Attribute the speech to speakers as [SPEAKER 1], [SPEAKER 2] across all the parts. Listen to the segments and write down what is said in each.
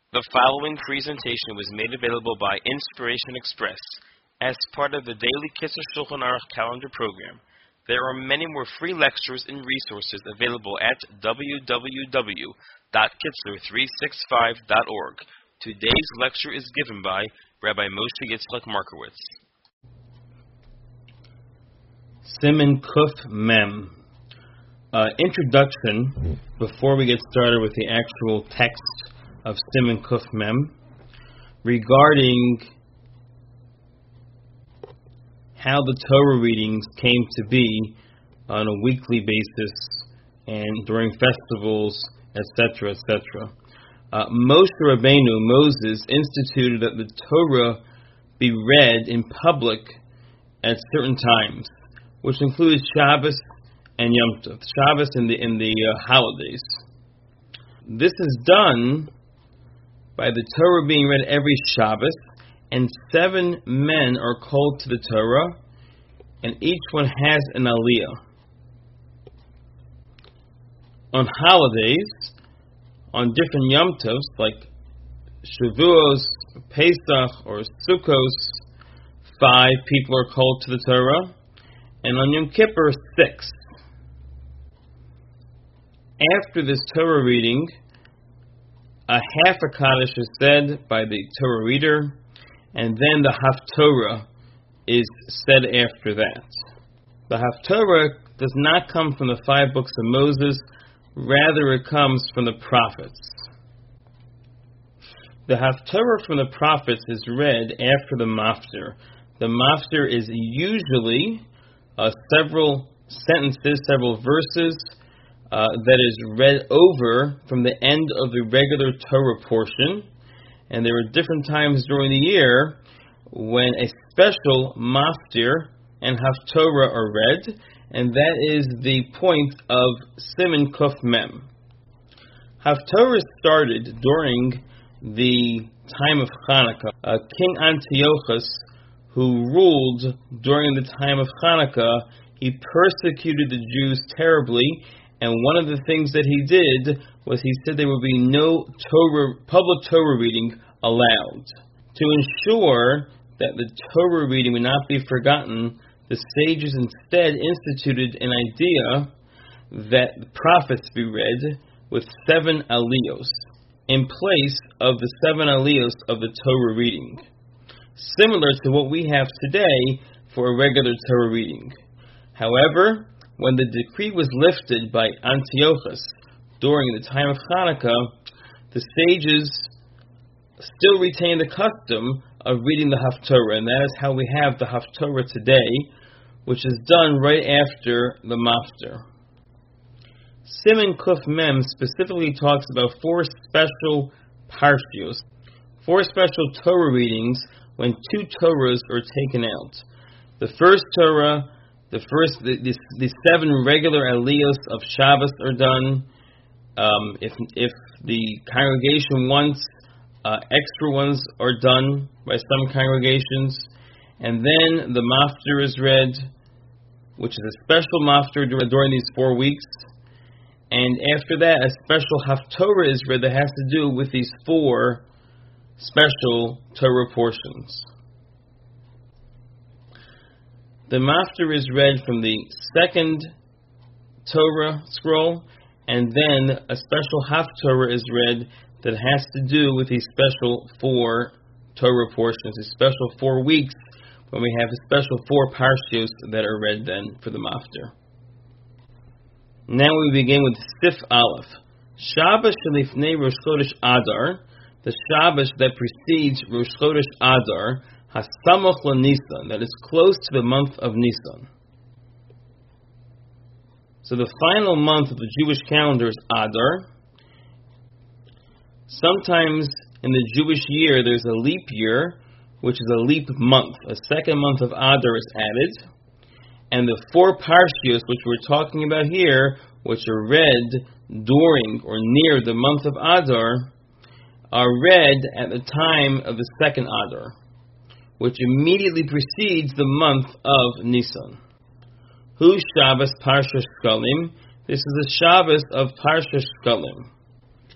[SPEAKER 1] The following presentation was made available by Inspiration Express as part of the daily Kitzur Shulchan Aruch calendar program. There are many more free lectures and resources available at www.kitzur365.org. Today's lecture is given by Rabbi Moshe Yitzchak Markowitz.
[SPEAKER 2] Siman Kuf Mem. Introduction before we get started with the actual text of Siman Kuf Mem regarding how the Torah readings came to be on a weekly basis and during festivals, etc., etc. Moshe Rabbeinu, Moses, instituted that the Torah be read in public at certain times, which included Shabbos and Yom Tov, Shabbos in the holidays. This is done by the Torah being read every Shabbos, and 7 men are called to the Torah, and each one has an aliyah. On holidays, on different Yom Tovs, like Shavuos, Pesach, or Sukkos, 5 people are called to the Torah, and on Yom Kippur, 6. After this Torah reading, a half a Kaddish is said by the Torah reader, and then the Haftorah is said after that. The Haftorah does not come from the 5 books of Moses, rather it comes from the prophets. The Haftorah from the prophets is read after the Maftir. The Maftir is usually several sentences, several verses, that is read over from the end of the regular Torah portion, and there are different times during the year when a special Maftir and Haftorah are read, and that is the point of Siman Kuf Mem. Haftorah started during the time of Hanukkah. King Antiochus, who ruled during the time of Hanukkah, he persecuted the Jews terribly. And one of the things that he did was he said there would be no public Torah reading allowed. To ensure that the Torah reading would not be forgotten, the sages instead instituted an idea that the prophets be read with 7 aliyos in place of the 7 aliyos of the Torah reading, similar to what we have today for a regular Torah reading. However, when the decree was lifted by Antiochus during the time of Hanukkah, the sages still retained the custom of reading the Haftorah, and that is how we have the Haftorah today, which is done right after the Maftir. Siman Kuf Mem specifically talks about 4 special parshios, 4 special Torah readings when 2 Torahs are taken out. The first Torah, the 7 regular aliyos of Shabbos are done. If the congregation wants, extra ones are done by some congregations. And then the Maftir is read, which is a special Maftir during these 4 weeks. And after that, a special Haftorah is read that has to do with these 4 special Torah portions. The Maftir is read from the 2nd Torah scroll, and then a special Haftorah is read that has to do with these special 4 Torah portions, these special 4 weeks when we have the special 4 parshios that are read then for the Maftir. Now we begin with Sif Aleph. Shabbos Shalifnei Rosh Chodesh Adar, the Shabbos that precedes Rosh Chodesh Adar, Hasamoch LaNisan, that is close to the month of Nisan. So the final month of the Jewish calendar is Adar. Sometimes in the Jewish year there's a leap year, which is a leap month. A 2nd month of Adar is added. And the 4 parshios which we're talking about here, which are read during or near the month of Adar, are read at the time of the 2nd Adar, which immediately precedes the month of Nisan. Hu Shabbos Parsha Shkalim. This is the Shabbos of Parsha Shkalim.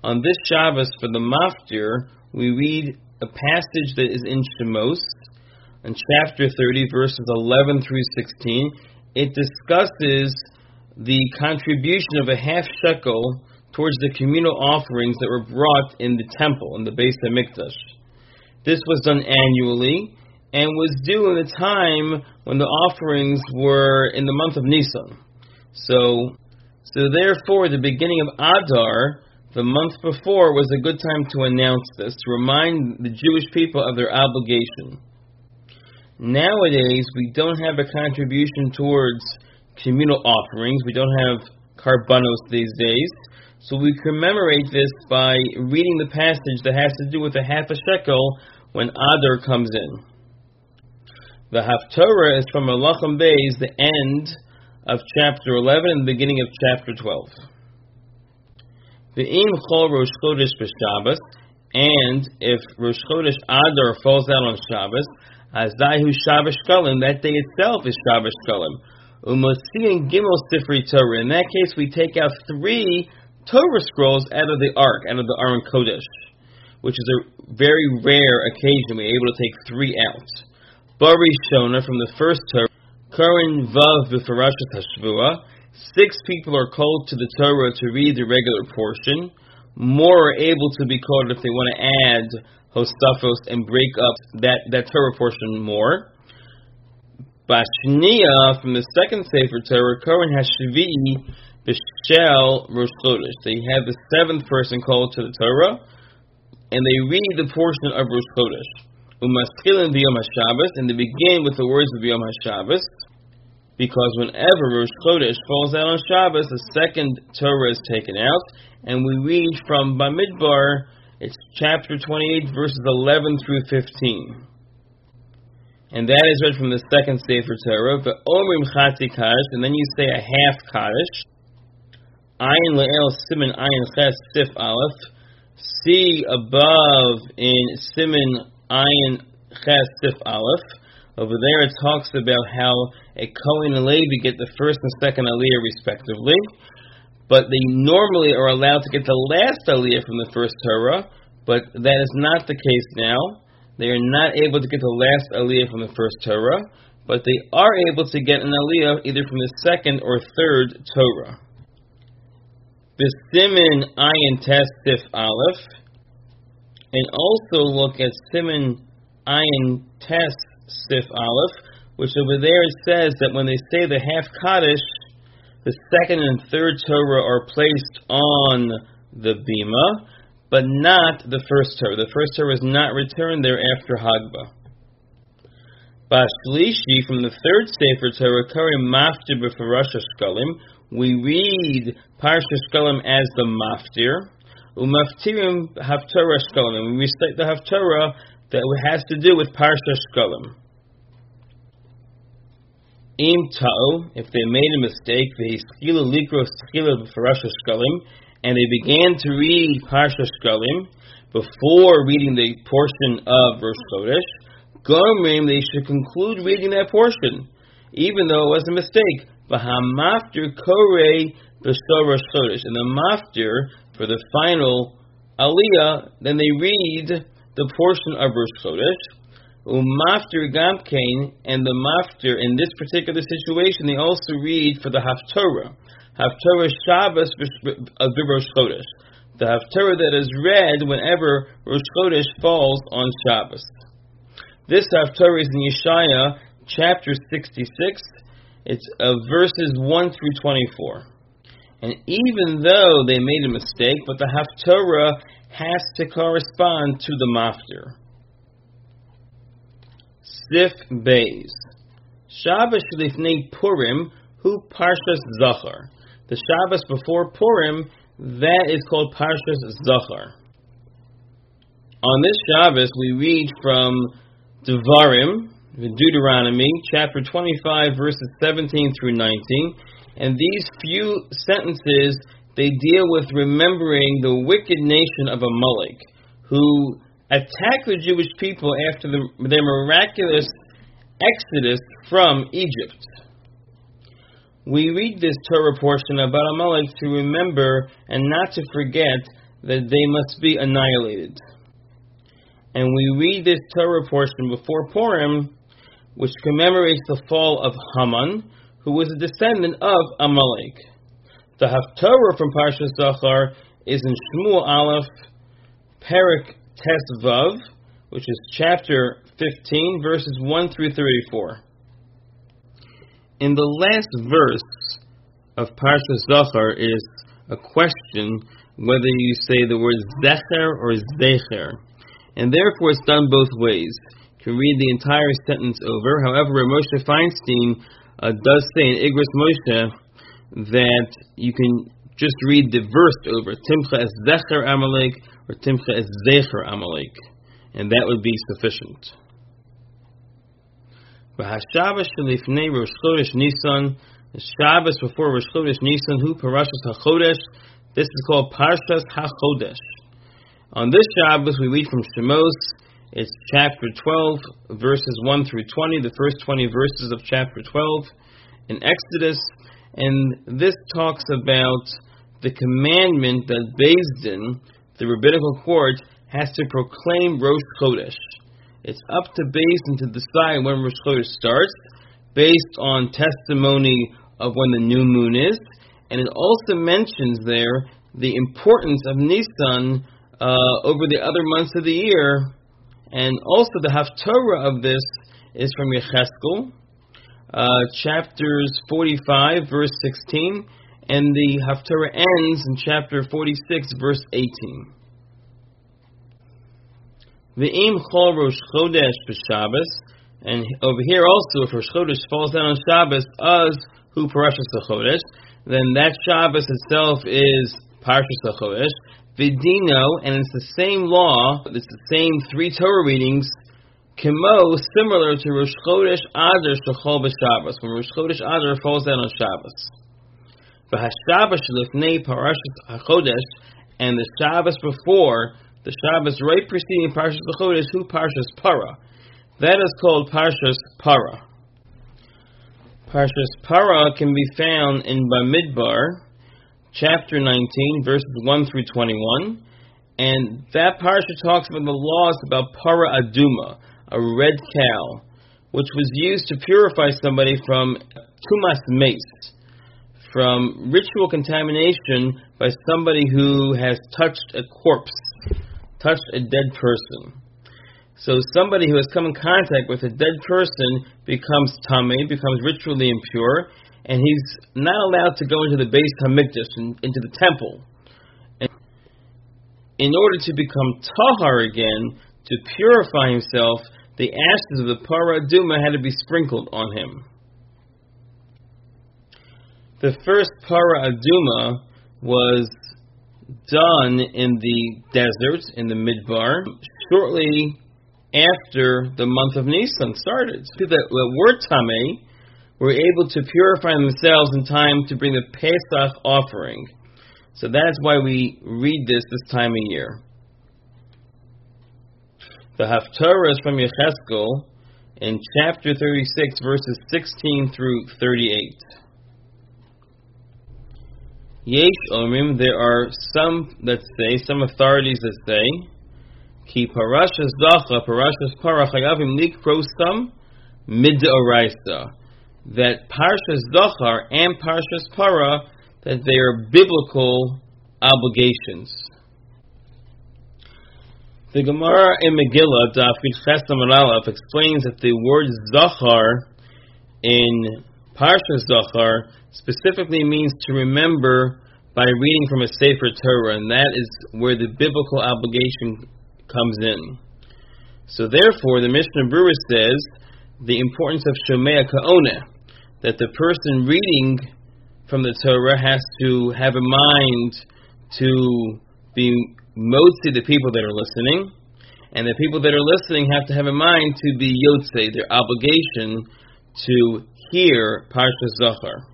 [SPEAKER 2] On this Shabbos for the Maftir, we read a passage that is in Shemos, in chapter 30, verses 11 through 16. It discusses the contribution of a half shekel towards the communal offerings that were brought in the temple, in the Beis HaMikdash. This was done annually and was due in the time when the offerings were in the month of Nisan. So therefore, the beginning of Adar, the month before, was a good time to announce this, to remind the Jewish people of their obligation. Nowadays, we don't have a contribution towards communal offerings. We don't have karbanos these days. So we commemorate this by reading the passage that has to do with the half a shekel when Adar comes in. The Haftorah is from Melachim Beis, the end of chapter 11 and the beginning of chapter 12. Ve'im chol Rosh Chodesh b'Shabbos, and if Rosh Chodesh Adar falls out on Shabbos, Azayu Shabbos Shkalim, that day itself is Shabbos Shkalim. Umotziin Gimel Sifrei Torah. In that case, we take out 3 Torah scrolls out of the Ark, out of the Aron Kodesh, which is a very rare occasion. We're able to take 3 out. Bari Shona from the first Torah, Koren Vav B'Farashat HaShavua. 6 people are called to the Torah to read the regular portion. More are able to be called if they want to add Hostafos and break up that Torah portion more. Bashniya from the second Sefer Torah, Koren HaShvi'i B'Shel Rosh Chodesh. They have the 7th person called to the Torah, and they read the portion of Rosh Chodesh. Umaskilin b'Yom HaShabbos, and they begin with the words of Yom HaShabbos, because whenever Rosh Chodesh falls out on Shabbos, the second Torah is taken out, and we read from Bamidbar, it's chapter 28, verses 11 through 15. And that is read from the second Sefer Torah, Ve'omrim Chatzi Kaddish, and then you say a half Kaddish. Ayin Le'el Siman Ayin Ches Sif Aleph. See above in Siman Ayin Ches Sif Aleph. Over there it talks about how a Kohen and Levi get the first and second Aliyah respectively, but they normally are allowed to get the last Aliyah from the first Torah, but that is not the case now. They are not able to get the last Aliyah from the first Torah, but they are able to get an Aliyah either from the second or third Torah. The Siman Ayin Tes Sif Aleph, and also look at Siman Ayin Tes Sif Aleph, which over there it says that when they say the half Kaddish, the second and third Torah are placed on the bima, but not the first Torah. The first Torah is not returned there after Hagbah. Bashlishi, from the third Sefer Torah, Kari Maftir B'Farashat Shkalim, we read Parsha Shkalim as the Maftir, Umaftirim Haftorah Shkalim, and we recite the Haftorah that has to do with Parsha Shkalim. Im Ta'o, if they made a mistake, V'hiskila Likros Tchila B'Farashat Shkalim, and they began to read Parsha Shkalim before reading the portion of Rosh Chodesh, Gomrim, they should conclude reading that portion, even though it was a mistake. V'hamaftir Korei B'Shol Rosh Chodesh, and the Maftir, for the final Aliyah, then they read the portion of Rosh Chodesh. Umaftir Gamkein, and the Maftir, in this particular situation, they also read for the Haftorah. Haftorah Shabbos of Rosh Chodesh. The Haftorah that is read whenever Rosh Chodesh falls on Shabbos. This Haftorah is in Yeshaya, chapter 66. It's verses 1 through 24. And even though they made a mistake, but the Haftorah has to correspond to the Maftir. Sif Beis. Shabbos Lifnei Purim, Hu Parshas Zachar. The Shabbos before Purim, that is called Parshas Zachar. On this Shabbos, we read from Devarim, Deuteronomy, chapter 25, verses 17 through 19, and these few sentences, they deal with remembering the wicked nation of Amalek, who attacked the Jewish people after their miraculous exodus from Egypt. We read this Torah portion about Amalek to remember and not to forget that they must be annihilated. And we read this Torah portion before Purim, which commemorates the fall of Haman, who was a descendant of Amalek. The Haftorah from Parshas Zachar is in Shmuel Aleph, Perek Tes Vav, which is chapter 15, verses 1 through 34. In the last verse of Parshas Zachar is a question whether you say the word Zecher or Zecher, and therefore it's done both ways. You can read the entire sentence over. However, Moshe Feinstein does say in Igros Moshe that you can just read the verse over, Timcha es Zecher Amalek or Timcha es Zecher Amalek, and that would be sufficient. V'hashabbos shelifnei Rosh Chodesh Nisan, the Shabbos before Rosh Chodesh Nisan, hu Parashas HaChodesh. This is called Parshas HaChodesh. On this Shabbos, we read from Shemos. It's chapter 12, verses 1 through 20, the first 20 verses of chapter 12 in Exodus. And this talks about the commandment that Beis Din, the rabbinical court, has to proclaim Rosh Chodesh. It's up to Beis Din to decide when Rosh Chodesh starts, based on testimony of when the new moon is. And it also mentions there the importance of Nisan over the other months of the year. And also the Haftorah of this is from Yecheskel, chapters 45, verse 16, and the Haftorah ends in chapter 46, verse 18. V'im chol Rosh Chodesh b'Shabbos, and over here also, if Rosh Chodesh falls down on Shabbos, as hu Parashas HaChodesh, then that Shabbos itself is Parashas HaChodesh. V'dino, and it's the same law, it's the same three Torah readings, Kimo, similar to Rosh Chodesh Adar Shechol b'Shabbos, when Rosh Chodesh Adar falls down on Shabbos. V'hashabbos shelifnei Parashas HaChodesh, and the Shabbos before, the Shabbos right preceding Parashas HaChodesh, hu Parashas Para. That is called Parashas Para. Parashas Para can be found in Bamidbar, chapter 19, verses 1 through 21, and that parasha talks about the laws about Para Aduma, a red cow, which was used to purify somebody from Tumas Mace, from ritual contamination by somebody who has touched a corpse, touched a dead person. So somebody who has come in contact with a dead person becomes tamei, becomes ritually impure, and he's not allowed to go into the Beis Hamikdash, into the temple. And in order to become tahar again, to purify himself, the ashes of the Para Aduma had to be sprinkled on him. The first Para Aduma was done in the desert, in the Midbar, shortly after the month of Nisan started. People that were tamei were able to purify themselves in time to bring the Pesach offering. So that's why we read this time of year. The Haftorah is from Yecheskel in chapter 36, verses 16 through 38. Yesh Omrim, there are some that say, some authorities that say, Ki Parashas Zachar, Parashas Para, Chayavim Likrosam Midoraisa, that Parshas Zachar and Parshas Para, that they are biblical obligations. The Gemara in Megillah, Daf Chesam Aleph, explains that the word Zachar in Parshas Zachar specifically means to remember by reading from a Sefer Torah, and that is where the biblical obligation comes in. So therefore, the Mishnah Berurah says the importance of Shomea Ka'oneh, that the person reading from the Torah has to have a mind to be motzi the people that are listening, and the people that are listening have to have a mind to be yotzei, their obligation to hear Parshas Zachar.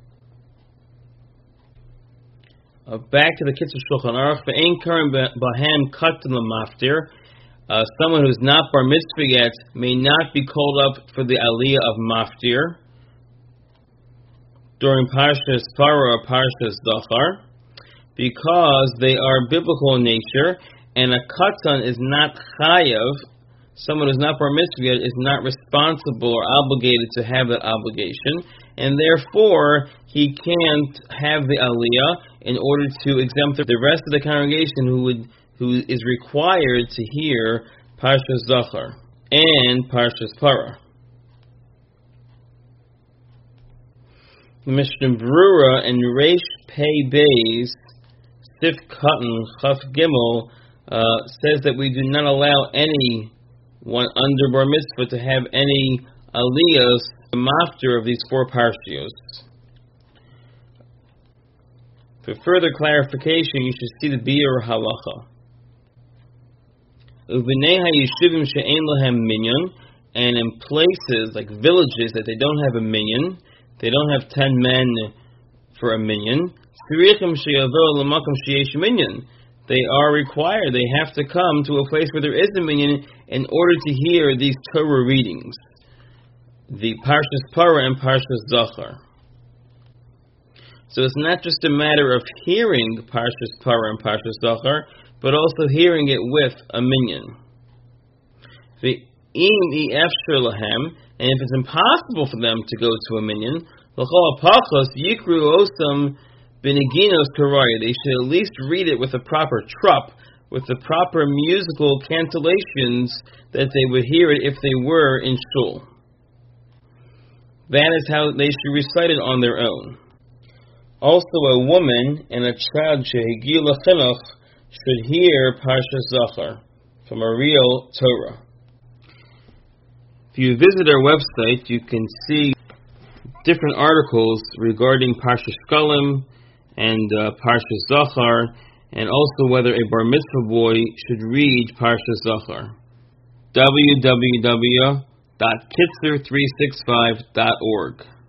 [SPEAKER 2] Back to the Kitzur Shulchan Aruch, ve'ein karim bahem katan l'maftir. Someone who's not bar mitzvah yet may not be called up for the aliyah of maftir during Parshas Para or Parshas Zachar, because they are biblical in nature, and a katan is not chayav. Someone who's not bar mitzvah yet is not responsible or obligated to have that obligation, and therefore he can't have the aliyah in order to exempt the rest of the congregation who is required to hear Parshas Zachar and Parshas Parah. Mishnah Berurah and Reish Pei Beis Sif Katan Chaf Gimel says that we do not allow anyone under bar mitzvah to have any aliyahs after of these 4 parshios. For further clarification, you should see the Biur Halacha. Uvinei hayishuvim she'ein lahem minyan, and in places like villages that they don't have a minyan, they don't have 10 men for a minyan. They are required, they have to come to a place where there is a minyan in order to hear these Torah readings, the Parshas Parah and Parshas Zachar. So it's not just a matter of hearing Parshas Parah and Parshas Zachar, but also hearing it with a minyan. And if it's impossible for them to go to a minyan, they should at least read it with a proper trup, with the proper musical cantillations that they would hear it if they were in shul. That is how they should recite it on their own. Also, a woman and a child shehigiu lechinuch should hear Parshas Zachar from a real Torah. If you visit our website, you can see different articles regarding Parshas Shkalim and Parshas Zachar, and also whether a bar mitzvah boy should read Parshas Zachar. www.kitzur365.org